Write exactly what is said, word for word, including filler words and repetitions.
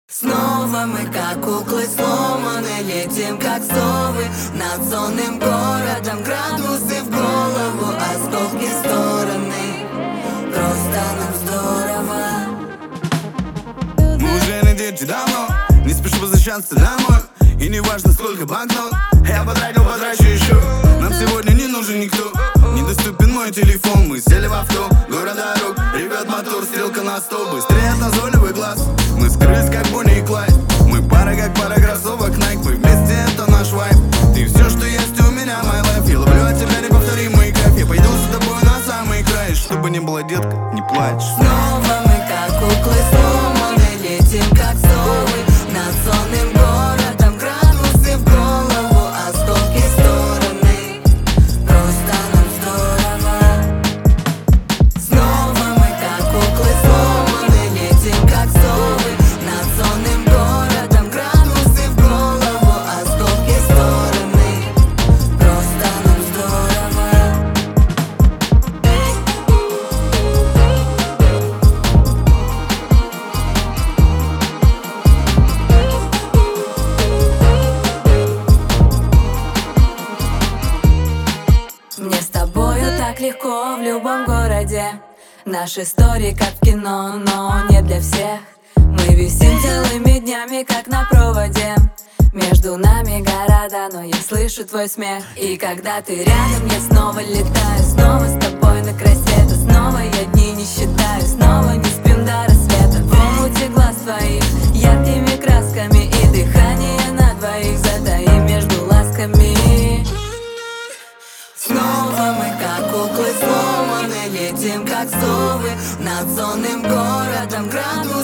Снова мы, как куклы, сломаны, летим, как совы над сонным городом. Градусы в голову, осколки в стороны. Просто нам здорово. Мы уже на дети давно, не спешу возвращаться домой. И не важно, сколько банкнот я потратил, потрачу еще. Нам сегодня не нужен никто, недоступен мой телефон. Мы сели в авто, город дорог, ревет мотор, стрелка на сто. Быстрее от назойливый глаз, мы скрылись, как Бонни и Клайд. Мы пара, как пара кроссовок Nike, мы вместе, это наш вайб. Ты все, что есть у меня, my life. Я ловлю от тебя неповторимый кайф. Я пойду с тобой на самый край. Чтобы не было, детка, не плачь. Снова мы, как куклы, сломаны, летим, как совы над сонным городом. Градусы в голову, осколки в стороны. Просто нам здорово. Снова мы, как куклы, сломаны, летим, как совы над сонным городом. Градусы в голову, осколки в стороны. Просто нам здорово. Мне с тобою так легко в любом городе. Наши истории как в кино, но не для всех. Мы висим целыми днями, как на проводе. Между нами города, но я слышу твой смех. И когда ты рядом, я снова летаю. Снова с тобой на край света. Снова я дни не считаю. Снова не спим до рассвета. В омуте глаз твоих яркими красками. И дыхание на двоих затаим между ласками. Снова мы, как куклы, сломаны, летим, как совы над сонным городом. Градусы